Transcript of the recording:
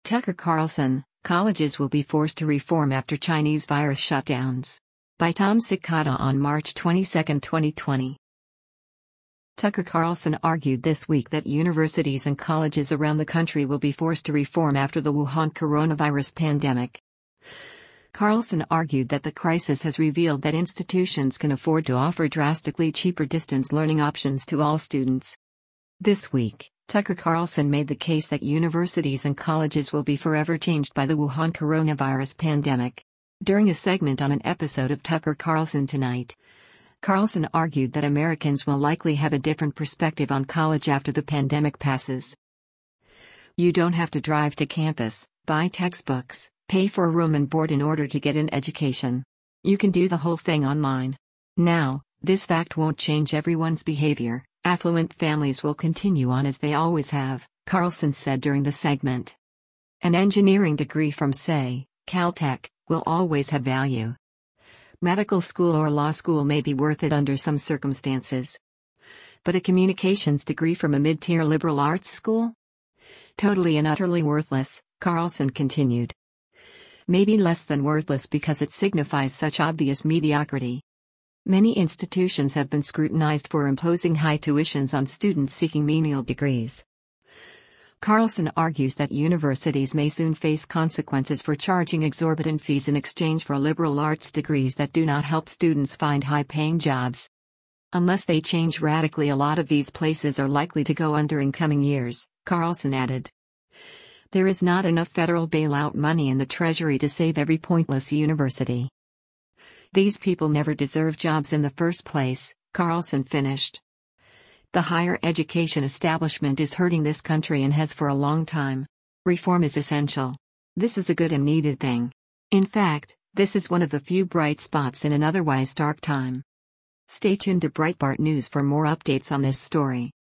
Tucker Carlson, colleges will be forced to reform after Chinese virus shutdowns. By Tom Cicada on March 22, 2020. Tucker Carlson argued this week that universities and colleges around the country will be forced to reform after the Wuhan coronavirus pandemic. Carlson argued that the crisis has revealed that institutions can afford to offer drastically cheaper distance learning options to all students. This week, Tucker Carlson made the case that universities and colleges will be forever changed by the Wuhan coronavirus pandemic. During a segment on an episode of Tucker Carlson Tonight, Carlson argued that Americans will likely have a different perspective on college after the pandemic passes. You don't have to drive to campus, buy textbooks, pay for a room and board in order to get an education. You can do the whole thing online. Now, this fact won't change everyone's behavior. Affluent families will continue on as they always have, Carlson said during the segment. An engineering degree from, say, Caltech, will always have value. Medical school or law school may be worth it under some circumstances. But a communications degree from a mid-tier liberal arts school? Totally and utterly worthless, Carlson continued. Maybe less than worthless because it signifies such obvious mediocrity. Many institutions have been scrutinized for imposing high tuitions on students seeking menial degrees. Carlson argues that universities may soon face consequences for charging exorbitant fees in exchange for liberal arts degrees that do not help students find high-paying jobs. Unless they change radically, a lot of these places are likely to go under in coming years, Carlson added. There is not enough federal bailout money in the Treasury to save every pointless university. These people never deserve jobs in the first place, Carlson finished. The higher education establishment is hurting this country and has for a long time. Reform is essential. This is a good and needed thing. In fact, this is one of the few bright spots in an otherwise dark time. Stay tuned to Breitbart News for more updates on this story.